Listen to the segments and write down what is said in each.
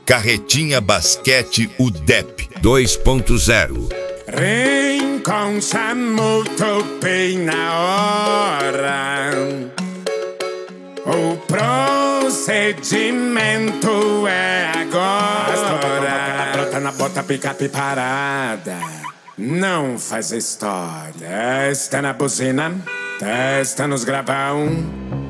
Carretinha Basquete UDEP 2.0. Rincon c'è molto bem na hora. O procedimento é agora. Brota na bota, picape parada. Não faz história. Testa na buzina, testa nos gravão.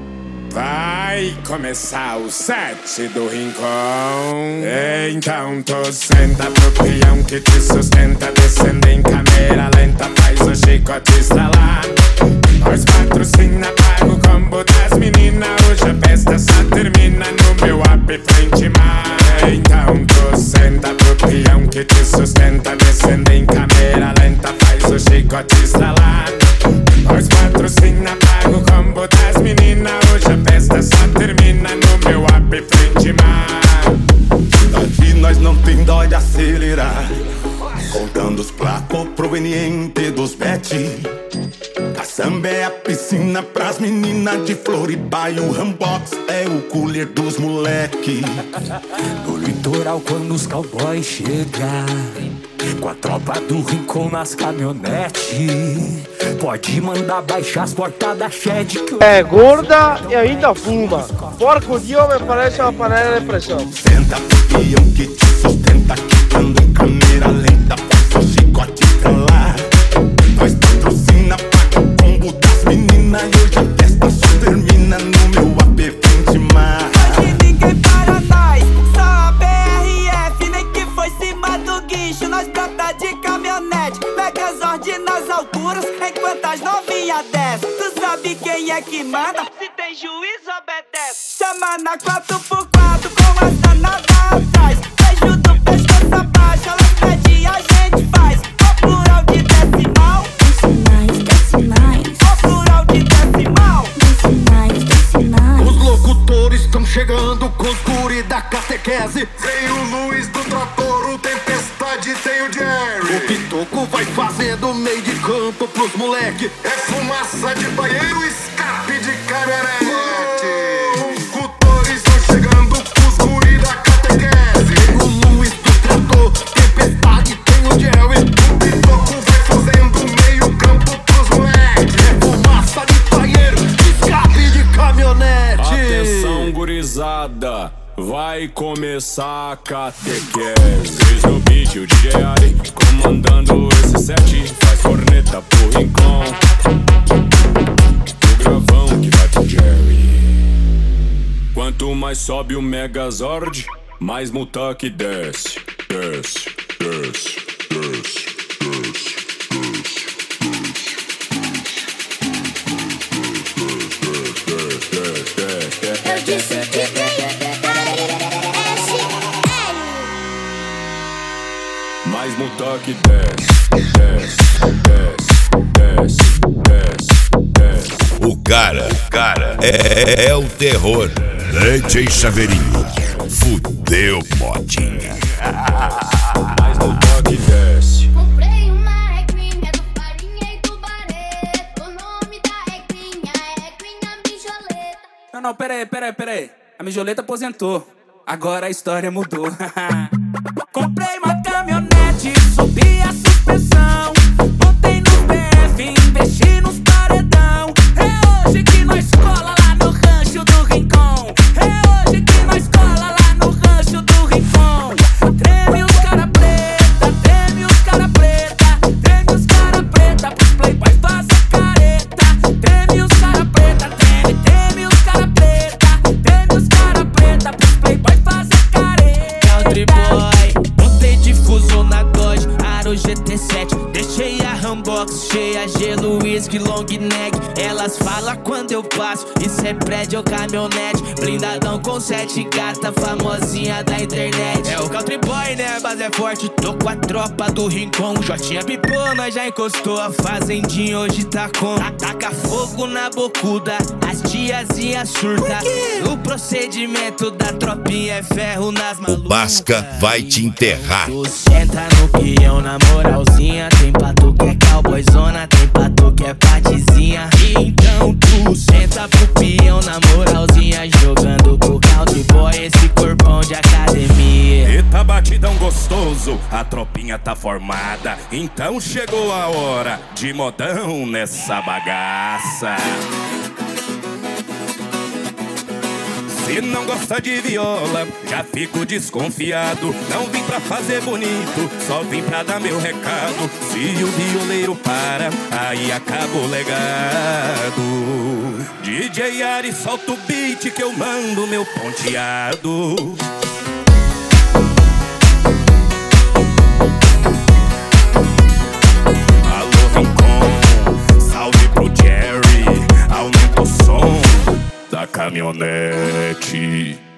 Vai começar o set do Rincon. Então tu senta pro peão que te sustenta. Descendo em câmera lenta, faz o chicote estralar. Nós patrocina, paga o combo das meninas. Hoje a festa só termina no meu app Frente Mar. Então tu senta pro peão que te sustenta. Descendo em câmera lenta, faz o chicote estralar. Nós patrocina, paga o combo das meninas. Hoje a festa só termina no meu app Frente Mar. Aqui nós não tem dó de acelerar, contando os placos provenientes dos bet. Caçamba é a piscina pras meninas de Floripa e o Rambox é o cooler dos moleque. No litoral quando os cowboys chegam, com a tropa do Rincon nas caminhonetes, pode mandar baixar as portas da shed que é gorda e ainda fuma. Porco Dio me parece uma panela de pressão. Senta pro peão que te sustenta, quicando em câmera lenta, passa o chicote pra lá. Nós patrocina, paga o combo das meninas. E hoje a festa só termina no meu AP Frente Mar. Hoje ninguém para nós, só a BRF. Nem que foi cima do guincho, nós brota de caminhonete. Megazord nas alturas, enquanto as novinhas descem. Tu sabe quem é que manda? Se tem juiz, obedece. Chama na 4x4 com as danadas atrás. Beijo do pescoço abaixo, elas pedem, a gente faz. O plural de decimal, Decimais. o plural de decimal. Decimais. Os locutores estão chegando com os guri da catequese. Tem o Luiz do Trator, o Tempestade, tem o Jerry. O Pitoco vai fazendo meio de campo pros moleque. É fumaça de banheiro, escape de caminhonete. Locutores estão chegando com os guri da catequese. Tem o Luiz do Trator, Tempestade, tem o Jerry. O Pitoco vai fazendo meio campo pros moleque. É fumaça de banheiro, escape de caminhonete. Atenção, gurizada, vai começar a catequese. Eis no beat o DJ Ali, comandando esse set. Faz corneta pro Rincon, o gravão que vai pro Jerry. Quanto mais sobe o Megazord, mais Mutak desce. Desce, desce, desce, desce. Eu disse que tem Mais Mutak desce, desce, desce, desce, desce, desce. O cara é o terror. DJ Chaveirinho, fudeu, modinha. Mais Mutak desce. Comprei uma regrinha do farinha e do bareto. O nome da regrinha é regrinha mijoleta. Não, peraí. A mijoleta aposentou, agora a história mudou. Comprei uma caminhonete, subi a suspensão, botei no PF, investi nos paredão. É hoje que nós cola lá no rancho do Rincon. É hoje que nós cola lá no rancho do Rincon. Treme os cara preta, treme os cara preta, treme os cara preta pros playboys fazer careta. Treme os cara preta, treme os cara preta, treme os cara preta pros playboys fazer careta. Country boy, botei difuso na Dodge, Aro GT7. Deixei a Rambox cheia, gelo, whisky, long neck. Elas falam quando eu passo, isso é prédio ou caminhonete. Blindadão com 7 gata, famosinha da internet. É o Country boy, né? A base é forte, tô com a tropa do Rincon. Jotinha pipou, nós já encostou. A fazendinha hoje tá com taca fogo na bocuda, as tiazinhas surta. O procedimento da tropinha é ferro nas O malucas. Basca vai te enterrar. Tu senta no peão na moralzinha. Tem pra tu que é cowboyzona, tem pra tu que é patizinha. Então tu senta pro peão na moralzinha, jogando com o country boy esse corpão de academia. gostoso, a tropinha tá formada, então chegou a hora de modão nessa bagaça. Se não gosta de viola, já fico desconfiado. Não vim pra fazer bonito, só vim pra dar meu recado. Se o violeiro para, aí acaba o legado. DJ Ari, solta o beat que eu mando meu ponteado. Alô, Rincon, salve pro Jerry, aumenta o som da caminhonete.